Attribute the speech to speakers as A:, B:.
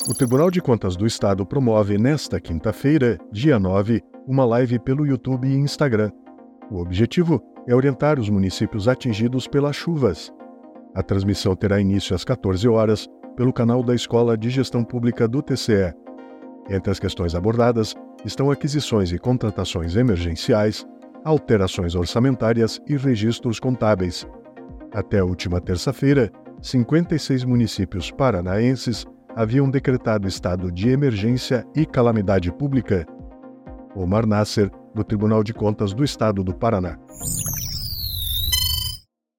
A: O Tribunal de Contas do Estado promove nesta quinta-feira, dia 9, uma live pelo YouTube e Instagram. O objetivo é orientar os municípios atingidos pelas chuvas. A transmissão terá início às 14 horas pelo canal da Escola de Gestão Pública do TCE. Entre as questões abordadas estão aquisições e contratações emergenciais, alterações orçamentárias e registros contábeis. Até a última terça-feira, 56 municípios paranaenses haviam decretado estado de emergência e calamidade pública. Omar Nasser, do Tribunal de Contas do Estado do Paraná.